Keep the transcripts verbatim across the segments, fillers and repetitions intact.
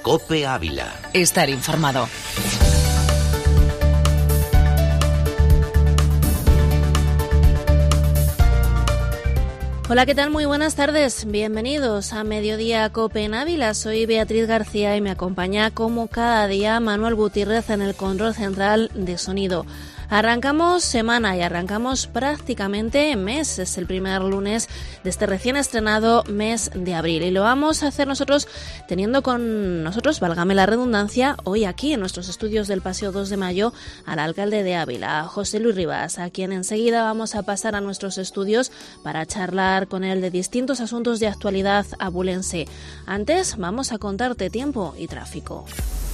COPE Ávila. Estar informado. Hola, ¿qué tal? Muy buenas tardes. Bienvenidos a Mediodía COPE en Ávila. Soy Beatriz García y me acompaña como cada día Manuel Gutiérrez en el control central de sonido. Arrancamos semana y arrancamos prácticamente mes. Es el primer lunes de este recién estrenado mes de abril y lo vamos a hacer nosotros teniendo con nosotros, válgame la redundancia, hoy aquí en nuestros estudios del Paseo dos de Mayo al alcalde de Ávila, a José Luis Rivas, a quien enseguida vamos a pasar a nuestros estudios para charlar con él de distintos asuntos de actualidad abulense. Antes vamos a contarte tiempo y tráfico.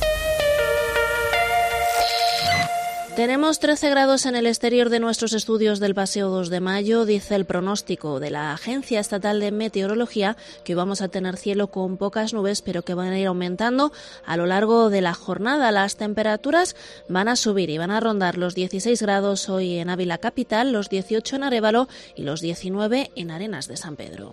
Tenemos trece grados en el exterior de nuestros estudios del Paseo dos de Mayo, dice el pronóstico de la Agencia Estatal de Meteorología, que hoy vamos a tener cielo con pocas nubes, pero que van a ir aumentando a lo largo de la jornada. Las temperaturas van a subir y van a rondar los dieciséis grados hoy en Ávila capital, los dieciocho en Arévalo y los diecinueve en Arenas de San Pedro.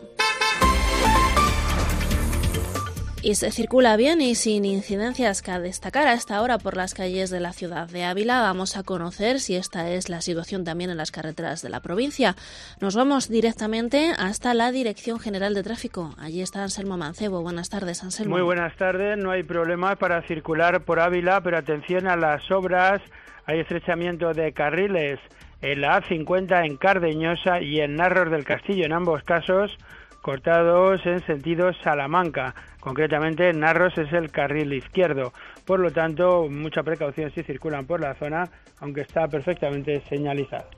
Y se circula bien y sin incidencias que destacar a esta hora por las calles de la ciudad de Ávila. Vamos a conocer si esta es la situación también en las carreteras de la provincia. Nos vamos directamente hasta la Dirección General de Tráfico. Allí está Anselmo Mancebo. Buenas tardes, Anselmo. Muy buenas tardes. No hay problema para circular por Ávila, pero atención a las obras. Hay estrechamiento de carriles en la A cincuenta en Cardeñosa y en Narros del Castillo. En ambos casos, cortados en sentido Salamanca. Concretamente, en Narros es el carril izquierdo. Por lo tanto, mucha precaución si circulan por la zona, aunque está perfectamente señalizado.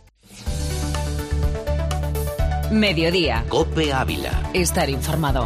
Mediodía. COPE Ávila. Estar informado.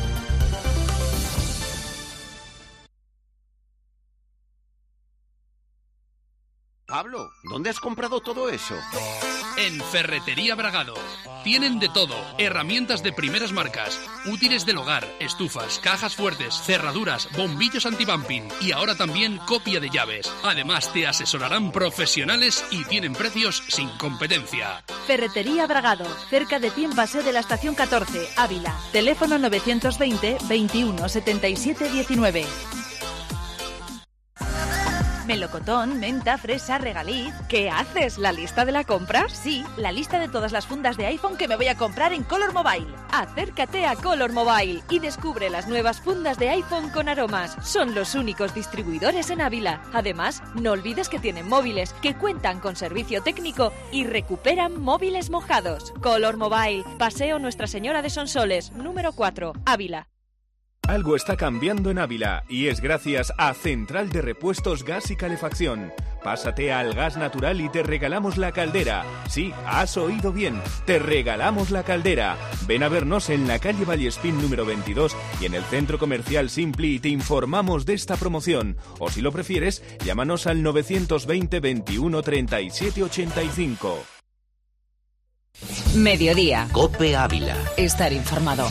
Pablo, ¿dónde has comprado todo eso? En Ferretería Bragado. Tienen de todo, herramientas de primeras marcas, útiles del hogar, estufas, cajas fuertes, cerraduras, bombillos anti-bumping y ahora también copia de llaves. Además te asesorarán profesionales y tienen precios sin competencia. Ferretería Bragado, cerca de ti en Paseo de la Estación catorce, Ávila. Teléfono novecientos veinte, veintiuno, setenta y siete, diecinueve. Melocotón, menta, fresa, regaliz. ¿Qué haces? ¿La lista de la compra? Sí, la lista de todas las fundas de iPhone que me voy a comprar en Color Mobile. Acércate a Color Mobile y descubre las nuevas fundas de iPhone con aromas. Son los únicos distribuidores en Ávila. Además, no olvides que tienen móviles que cuentan con servicio técnico y recuperan móviles mojados. Color Mobile, Paseo Nuestra Señora de Sonsoles, número cuatro, Ávila. Algo está cambiando en Ávila y es gracias a Central de Repuestos Gas y Calefacción. Pásate al gas natural y te regalamos la caldera. Sí, has oído bien, te regalamos la caldera. Ven a vernos en la calle Vallespín número veintidós y en el Centro Comercial Simpli y te informamos de esta promoción. O si lo prefieres, llámanos al novecientos veinte, veintiuno, treinta y siete, ochenta y cinco. Mediodía. COPE Ávila. Estar informado.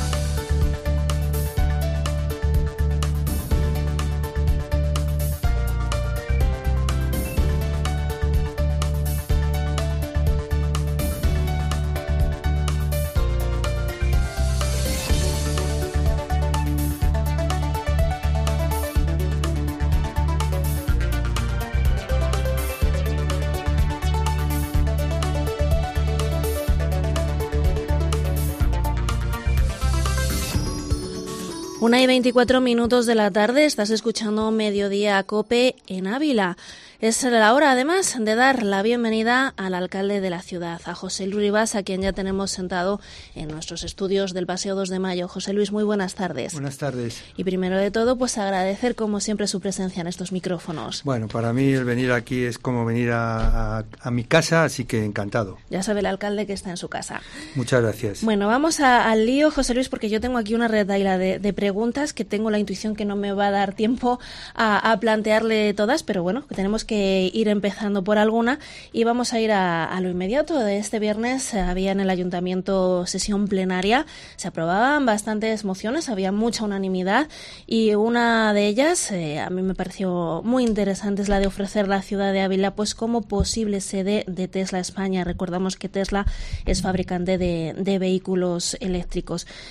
Una y veinticuatro minutos de la tarde, estás escuchando Mediodía COPE en Ávila. Es la hora, además, de dar la bienvenida al alcalde de la ciudad, a José Luis Rivas, a quien ya tenemos sentado en nuestros estudios del Paseo dos de Mayo. José Luis, muy buenas tardes. Buenas tardes. Y primero de todo, pues agradecer, como siempre, su presencia en estos micrófonos. Bueno, para mí el venir aquí es como venir a, a, a mi casa, así que encantado. Ya sabe el alcalde que está en su casa. Muchas gracias. Bueno, vamos a, al lío, José Luis, porque yo tengo aquí una retahíla de, de preguntas que tengo la intuición que no me va a dar tiempo a, a plantearle todas, pero bueno, que tenemos que ir empezando por alguna y vamos a ir a, a lo inmediato. De este viernes había en el Ayuntamiento sesión plenaria, se aprobaban bastantes mociones, había mucha unanimidad y una de ellas eh, a mí me pareció muy interesante, es la de ofrecer la ciudad de Ávila pues como posible sede de Tesla España. Recordamos que Tesla es fabricante de, de vehículos eléctricos.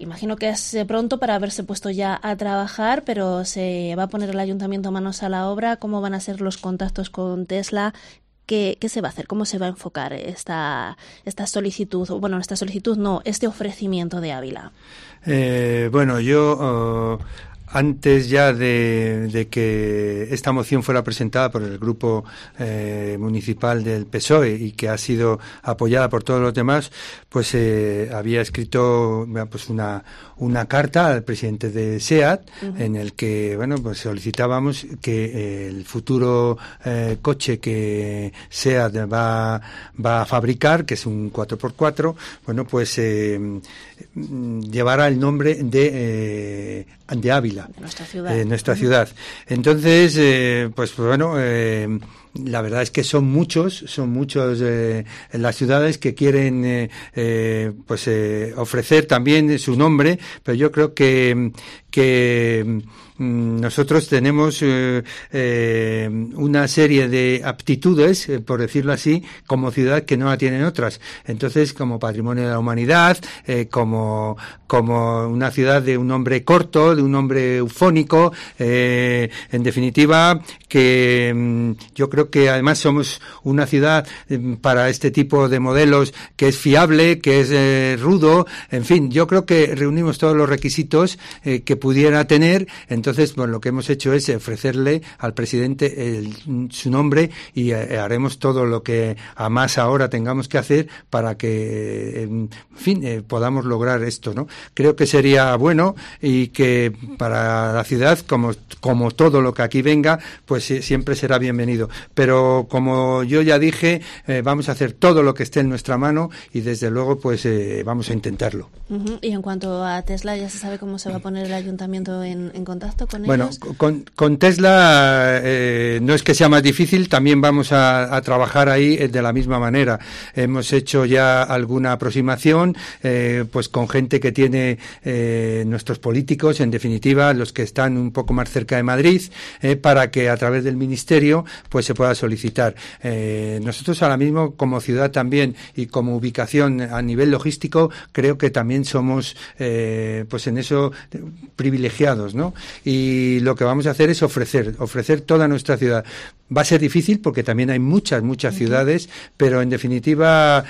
imagino que es pronto para haberse puesto ya a trabajar, pero se va a poner el ayuntamiento manos a la obra. ¿Cómo van a ser los contactos con Tesla? ¿Qué, qué se va a hacer? ¿Cómo se va a enfocar esta, esta solicitud? Bueno, esta solicitud no, este ofrecimiento de Ávila. Eh, bueno, yo... Uh... Antes ya de, de que esta moción fuera presentada por el grupo eh, municipal del P S O E y que ha sido apoyada por todos los demás, pues eh, había escrito pues una una carta al presidente de SEAT, uh-huh. en el que bueno pues solicitábamos que el futuro eh, coche que SEAT va va a fabricar, que es un cuatro por cuatro, bueno pues eh, llevara el nombre de eh, de Ávila, de nuestra ciudad. De nuestra ciudad. Entonces, eh, pues bueno, eh, la verdad es que son muchos, son muchos eh, las ciudades que quieren eh, eh, pues eh, ofrecer también su nombre, pero yo creo que que nosotros tenemos eh, eh, una serie de aptitudes, eh, por decirlo así, como ciudad que no la tienen otras. Entonces, como patrimonio de la humanidad, eh, como como una ciudad de un nombre corto, de un nombre eufónico, eh, en definitiva, que mm, yo creo que además somos una ciudad eh, para este tipo de modelos que es fiable, que es eh, rudo, en fin, yo creo que reunimos todos los requisitos eh, que pudiera tener. Entonces, bueno, lo que hemos hecho es ofrecerle al presidente el, su nombre y eh, haremos todo lo que a más ahora tengamos que hacer para que, en fin, eh, podamos lograr esto, ¿no? Creo que sería bueno y que para la ciudad, como como todo lo que aquí venga, pues eh, siempre será bienvenido. Pero como yo ya dije, eh, vamos a hacer todo lo que esté en nuestra mano y desde luego, pues eh, vamos a intentarlo. Uh-huh. Y en cuanto a Tesla, ¿ya se sabe cómo se va a poner el ayuntamiento en, en contacto con bueno, ellos? Bueno, con, con Tesla eh, no es que sea más difícil, también vamos a, a trabajar ahí de la misma manera. Hemos hecho ya alguna aproximación, eh, pues con gente que tiene eh, nuestros políticos, en definitiva, los que están un poco más cerca de Madrid, eh, para que a través del ministerio pues se pueda solicitar. Eh, nosotros ahora mismo, como ciudad también y como ubicación a nivel logístico, creo que también somos eh, pues en eso privilegiados, ¿no? Y lo que vamos a hacer es ofrecer, ofrecer toda nuestra ciudad. Va a ser difícil porque también hay muchas, muchas ciudades, pero en definitiva,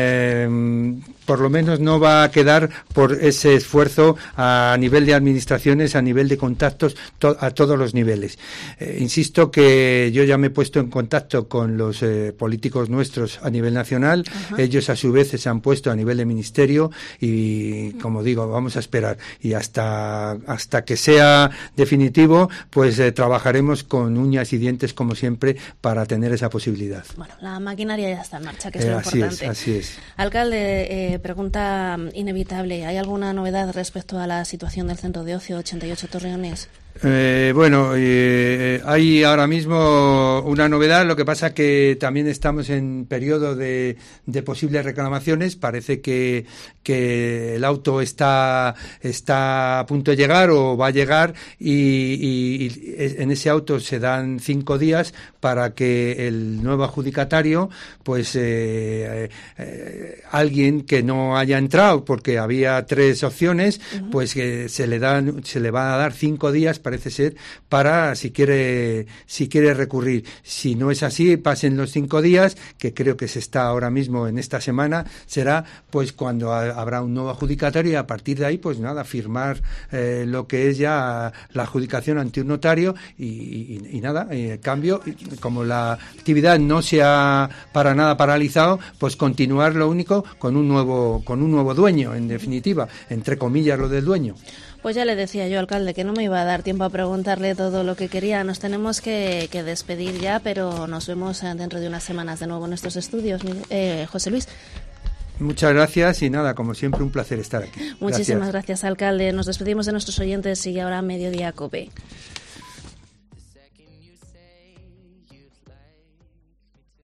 eh, por lo menos no va a quedar por ese esfuerzo a nivel de administraciones, a nivel de contactos, to- a todos los niveles. Eh, insisto que yo ya me he puesto en contacto con los eh, políticos nuestros a nivel nacional. Ajá. Ellos a su vez se han puesto a nivel de ministerio y, como digo, vamos a esperar. Y hasta, hasta que sea definitivo, pues eh, trabajaremos con uñas y dientes, como siempre, para tener esa posibilidad. Bueno, la maquinaria ya está en marcha, que es eh, lo así importante. Es, así es. Alcalde, eh, pregunta inevitable, ¿hay alguna novedad respecto a la situación del Centro de Ocio ochenta y ocho Torreones? Eh, bueno, eh, hay ahora mismo una novedad, lo que pasa que también estamos en periodo de, de posibles reclamaciones. Parece que, que el auto está, está a punto de llegar o va a llegar y, y, y en ese auto se dan cinco días para que el nuevo adjudicatario, pues eh, eh, alguien que no haya entrado, porque había tres opciones, uh-huh. pues que se le dan, se le va a dar cinco días, parece ser, para si quiere si quiere recurrir. Si no es así, pasen los cinco días, que creo que se está ahora mismo en esta semana, será pues cuando ha, habrá un nuevo adjudicatario y a partir de ahí, pues nada, firmar eh, lo que es ya la adjudicación ante un notario y, y, y nada, en cambio, como la actividad no se ha para nada paralizado, pues continuar lo único con un nuevo con un nuevo dueño, en definitiva, entre comillas lo del dueño. Pues ya le decía yo, alcalde, que no me iba a dar tiempo a preguntarle todo lo que quería. Nos tenemos que, que despedir ya, pero nos vemos dentro de unas semanas de nuevo en estos estudios. Eh, José Luis. Muchas gracias y nada, como siempre, un placer estar aquí. Muchísimas gracias, gracias, alcalde. Nos despedimos de nuestros oyentes y ahora Mediodía COPE.